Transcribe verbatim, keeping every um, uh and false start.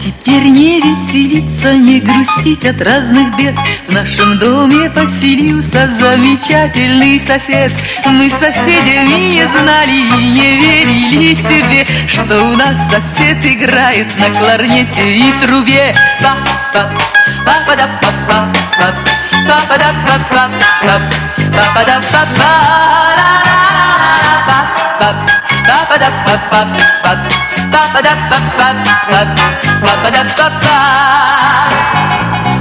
Теперь не веселиться, не грустить от разных бед. В нашем доме поселился замечательный сосед. Мы соседями не знали и не верили себе, что у нас сосед играет на кларнете и трубе. Па-па, па-па-да-па-па, па-па-да-па-па, па-па-да-па-па, па-па-да-па-па, па-па-да-па-па, па-па-да-па-па.